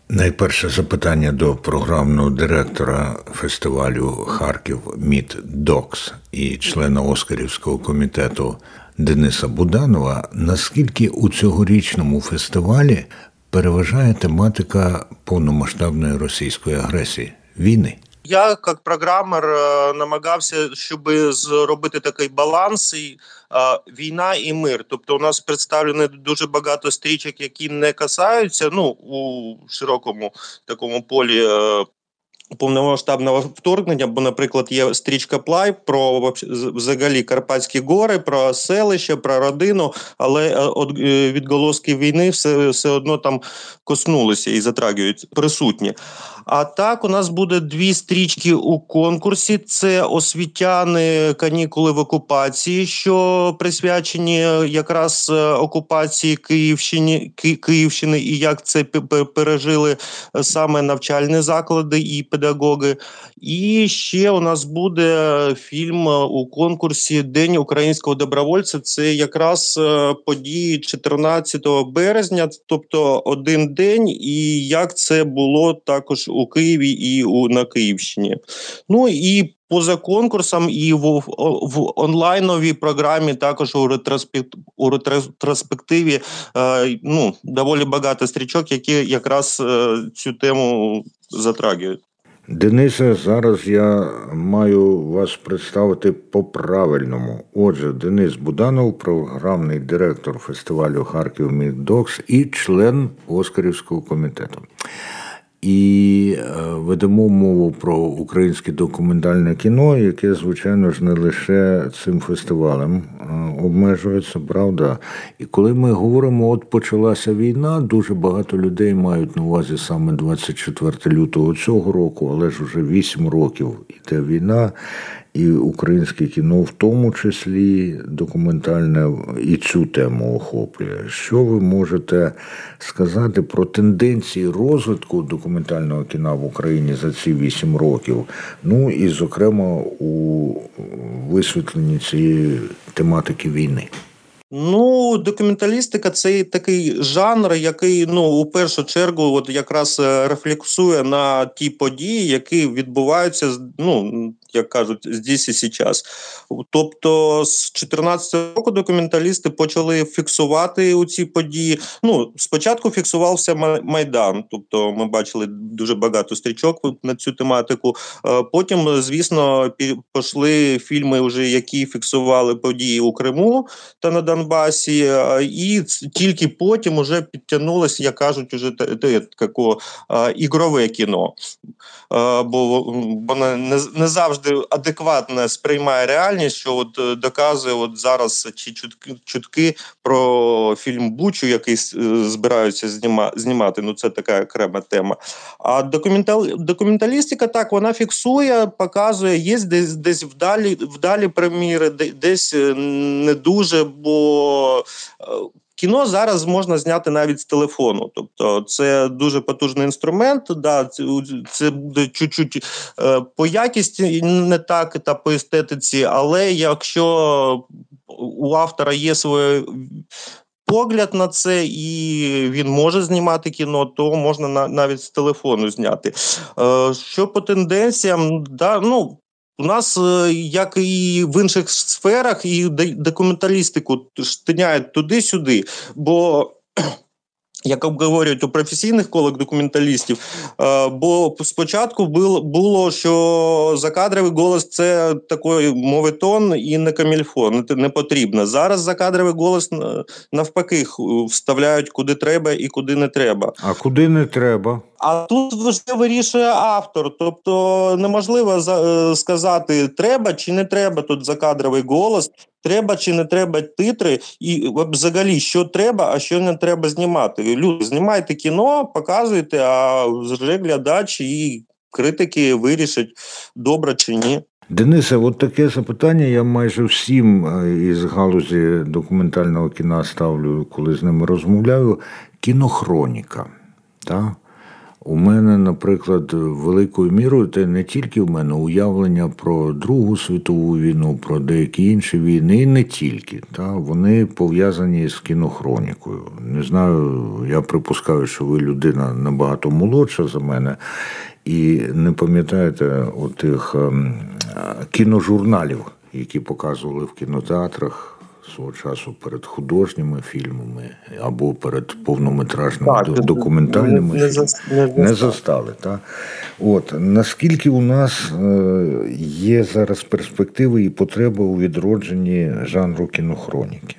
Найперше запитання до програмного директора фестивалю «Харків Міт Докс» і члена Оскарівського комітету Дениса Буданова. Наскільки у цьогорічному фестивалі переважає тематика повномасштабної російської агресії, війни? Я, як програмер, намагався, щоб зробити такий баланс і війна і мир. Тобто у нас представлено дуже багато стрічок, які не касаються, у широкому такому полі повномасштабного вторгнення, бо, наприклад, є стрічка «Плай» про взагалі Карпатські гори, про селище, про родину, але відголоски війни все одно там коснулися і затрагують присутні. А так, у нас буде 2 стрічки у конкурсі. Це «Освітяни. Канікули в окупації», що присвячені якраз окупації Київщини і як це пережили саме навчальні заклади і педагоги. І ще у нас буде фільм у конкурсі «День українського добровольця». Це якраз події 14 березня, тобто один день, і як це було також у Києві і на Київщині. І поза конкурсом і в онлайновій програмі також у ретроспективі доволі багато стрічок, які якраз цю тему затрагують. Денисе, зараз я маю вас представити по-правильному. Отже, Денис Буданов, програмний директор фестивалю «Харків Міт Докс» і член Оскарівського комітету. І ведемо мову про українське документальне кіно, яке, звичайно ж, не лише цим фестивалем обмежується, правда? І коли ми говоримо, от почалася війна, дуже багато людей мають на увазі саме 24 лютого цього року, але ж вже 8 років іде війна, і українське кіно в тому числі документальне і цю тему охоплює. Що ви можете сказати про тенденції розвитку документального кіно в Україні за ці 8 років? І, зокрема, у висвітленні цієї тематики війни? Документалістика – це такий жанр, який, у першу чергу, якраз рефлексує на ті події, які відбуваються, як кажуть, здесь і сейчас. Тобто, з 14 року документалісти почали фіксувати у ці події. Спочатку фіксувався Майдан, тобто ми бачили дуже багато стрічок на цю тематику. Потім, звісно, пішли фільми, вже, які фіксували події у Криму та на Донбасі, і тільки потім уже підтягнулося, як кажуть, уже ігрове кіно. Бо воно не завжди адекватно сприймає реальність, що доказує зараз ці чутки про фільм «Бучу», який збираються знімати. Це така окрема тема. А документалістика, так, вона фіксує, показує, є десь вдалі прем'єри, десь не дуже, бо кіно зараз можна зняти навіть з телефону. Тобто це дуже потужний інструмент, це буде чуть-чуть по якісті не так та по естетиці, але якщо у автора є своє погляд на це, і він може знімати кіно, то можна навіть з телефону зняти. Що по тенденціям, у нас, як і в інших сферах, і документалістику штиняють туди-сюди, бо, як обговорюють у професійних колах документалістів, бо спочатку було, що закадровий голос – це такий моветон і не камільфон, не потрібно. Зараз закадровий голос навпаки вставляють куди треба і куди не треба. А куди не треба? А тут вже вирішує автор, тобто неможливо сказати, треба чи не треба тут закадровий голос, треба чи не треба титри, і взагалі, що треба, а що не треба знімати. Люди, знімайте кіно, показуйте, а вже глядач і критики вирішать, добре чи ні. Денисе, от таке запитання я майже всім із галузі документального кіно ставлю, коли з ними розмовляю. Кінохроніка, так? У мене, наприклад, великою мірою, те не тільки в мене уявлення про Другу світову війну, про деякі інші війни, і не тільки. Вони пов'язані з кінохронікою. Не знаю, я припускаю, що ви людина набагато молодша за мене, і не пам'ятаєте отих кіножурналів, які показували в кінотеатрах свого часу перед художніми фільмами або перед повнометражними документальними фільмами. Не застали. Так? Наскільки у нас є зараз перспективи і потреба у відродженні жанру кінохроніки?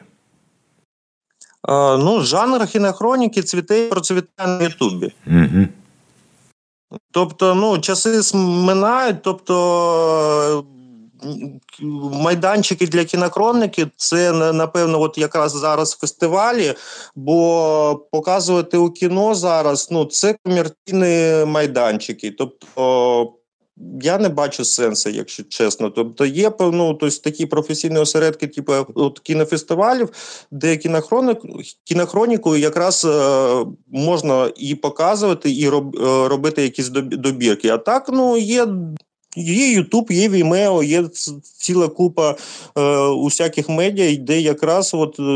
Жанр кінохроніки цвіте і процвітає на Ютубі. Угу. Тобто, часи минають, майданчики для кінохроніки – це, напевно, от якраз зараз фестивалі, бо показувати у кіно зараз, це комерційні майданчики. Тобто, я не бачу сенсу, якщо чесно. Тобто, є такі професійні осередки, типу кінофестивалів, де кінохроніку якраз можна і показувати, і робити якісь добірки. А так, є Ютуб, є Vimeo, є ціла купа усяких медіа, де якраз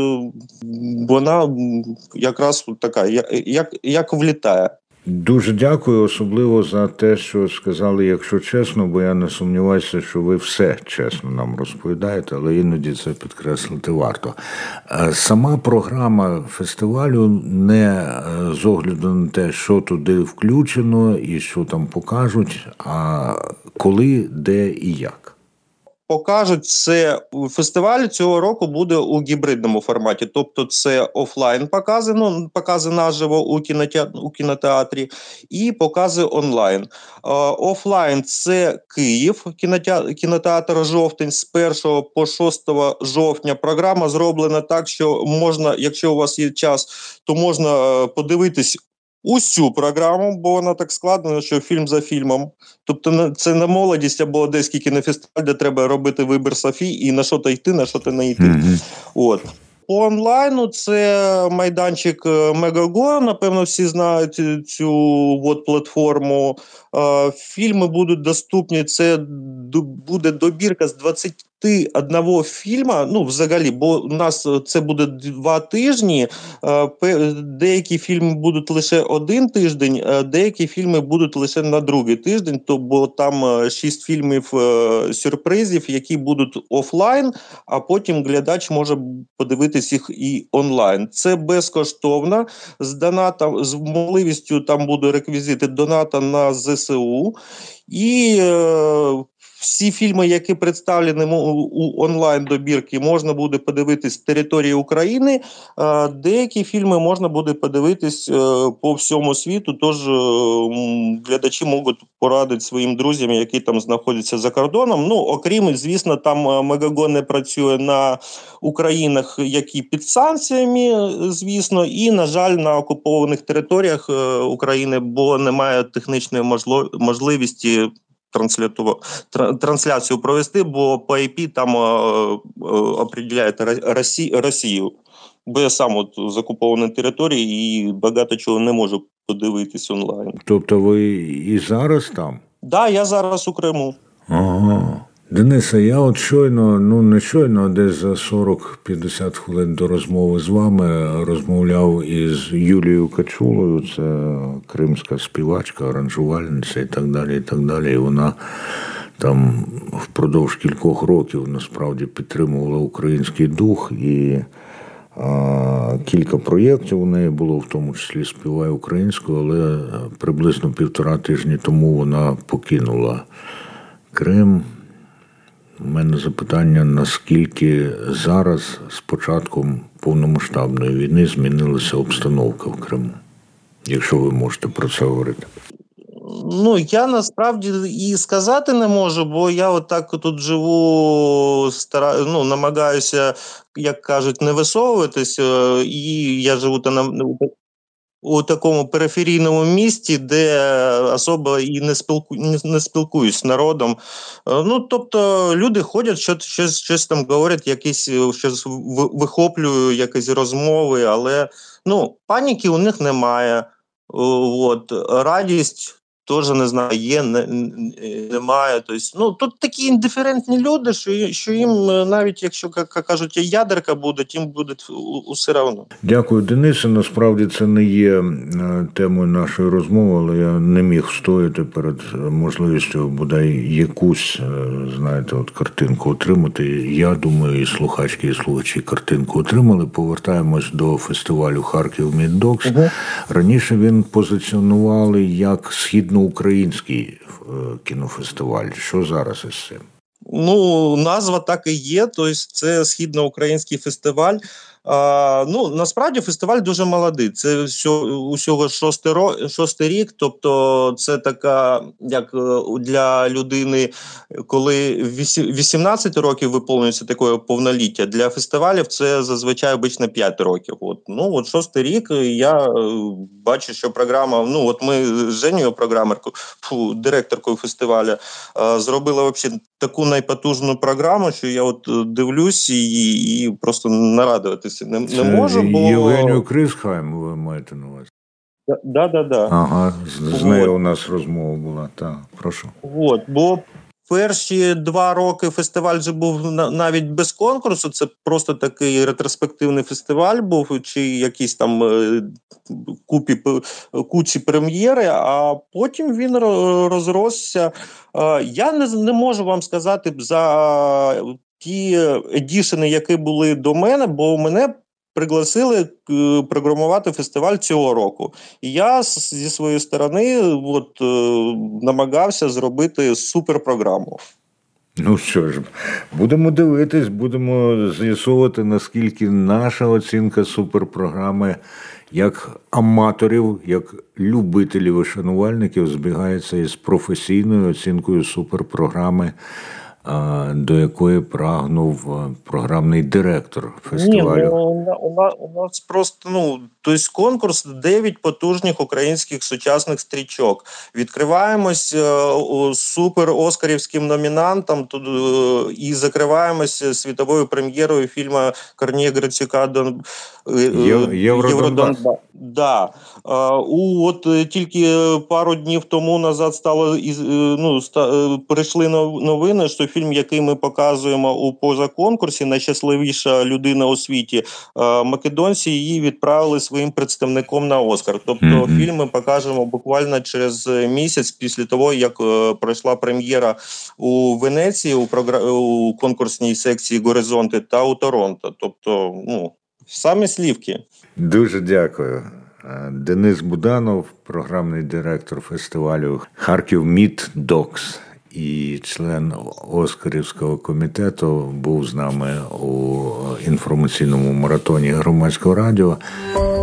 вона якраз така, як влітає. Дуже дякую, особливо за те, що сказали, якщо чесно, бо я не сумніваюся, що ви все чесно нам розповідаєте, але іноді це підкреслити варто. Сама програма фестивалю не з огляду на те, що туди включено і що там покажуть, а коли, де і як. Покажуть це, фестиваль цього року буде у гібридному форматі, тобто це офлайн покази наживо у кінотеатрі і покази онлайн. Офлайн – це Київ, кінотеатр «Жовтень» з 1 по 6 жовтня. Програма зроблена так, що можна, якщо у вас є час, то можна подивитись усю програму, бо вона так складена, що фільм за фільмом. Тобто це не молодість або одеський кінофестиваль, де треба робити вибір Софії і на що-то йти, на що-то не йти. Mm-hmm. По онлайну це майданчик Мегаго, напевно, всі знають цю платформу. Фільми будуть доступні, це буде добірка з 21 фільма, взагалі, бо у нас це буде 2 тижні, деякі фільми будуть лише 1 тиждень, деякі фільми будуть лише на другий тиждень, бо там 6 фільмів сюрпризів, які будуть офлайн, а потім глядач може подивитись їх і онлайн. Це безкоштовно, з можливістю там буде реквізити доната на ЗСУ, і всі фільми, які представлені у онлайн-добірки, можна буде подивитись з території України, деякі фільми можна буде подивитись по всьому світу, тож глядачі можуть порадити своїм друзям, які там знаходяться за кордоном. Окрім, звісно, там Мегаго не працює на Українах, які під санкціями, звісно, і, на жаль, на окупованих територіях України, бо немає технічної можливості трансляцію провести, бо по IP там определяє Росію. Бо я сам з окупованої території і багато чого не можу подивитись онлайн. Тобто ви і зараз там? Так, да, я зараз у Криму. Ага. Денисе, я щойно, не щойно, а десь за 40-50 хвилин до розмови з вами розмовляв із Юлією Качулою, це кримська співачка, аранжувальниця і так далі, і так далі. І вона там впродовж кількох років насправді підтримувала український дух, і кілька проєктів у неї було, в тому числі «Співай українською», але приблизно 1,5 тижні тому вона покинула Крим. У мене запитання, наскільки зараз з початком повномасштабної війни змінилася обстановка в Криму, якщо ви можете про це говорити. Я насправді і сказати не можу, бо я отак тут живу, намагаюся, як кажуть, не висовуватись, і я живу у такому периферійному місті, де особо і не спілкуюсь з народом. Тобто люди ходять, щось там говорять, щось вихоплюю, якісь розмови, але паніки у них немає. От, радість теж не знаю, є, немає. Тобто, тут такі індиферентні люди, що їм навіть якщо, як кажуть, ядерка буде, тим буде усе одно. Дякую, Денисе. Насправді це не є темою нашої розмови, але я не міг встояти перед можливістю бодай якусь, знаєте, от картинку отримати. Я думаю, і слухачки, і слухачі картинку отримали. Повертаємось до фестивалю «Харків Міддокс». Раніше він позиціонували як східноукраїнський кінофестиваль. Що зараз із цим? Назва так і є, тобто це східноукраїнський фестиваль. Насправді фестиваль дуже молодий. Це усього шостий рік, тобто це така, як для людини, коли 18 років виповнюється таке повноліття, для фестивалів це зазвичай обично 5 років. От шостий рік я бачу, що програма, ми з Женєю, директоркою фестивалю, зробили взагалі таку найпотужну програму, що я дивлюсь і просто нарадуватися не можу, бо... Євгенію Крисхайм ви маєте на увазі? Да. Ага, з нею у нас розмова була, так, прошу. Бо перші 2 роки фестиваль же був навіть без конкурсу, це просто такий ретроспективний фестиваль був, чи якісь там кучі прем'єри, а потім він розросся. Я не можу вам сказати за ті едішени, які були до мене, бо мене пригласили програмувати фестиваль цього року. І я зі своєї сторони намагався зробити суперпрограму. Ну що ж, будемо дивитись, будемо з'ясовувати, наскільки наша оцінка суперпрограми як аматорів, як любителів і шанувальників збігається із професійною оцінкою суперпрограми, до якої прагнув програмний директор фестивалю. У нас просто, тобто конкурс 9 потужних українських сучасних стрічок. Відкриваємось супер-оскарівським номінантом і закриваємося світовою прем'єрою фільму Корнія Грицюка «Євродонбас». Да. Тільки пару днів тому назад прийшли новини, що фільм, який ми показуємо у позаконкурсі «Найщасливіша людина у світі», македонці її відправили своїм представником на Оскар. Тобто фільм ми покажемо буквально через місяць після того, як пройшла прем'єра у Венеції у конкурсній секції «Горизонти» та у Торонто. Тобто, самі слівки. Дуже дякую. Денис Буданов, програмний директор фестивалю «Харків Міддокс» і член Оскарівського комітету, був з нами у інформаційному маратоні Громадського радіо.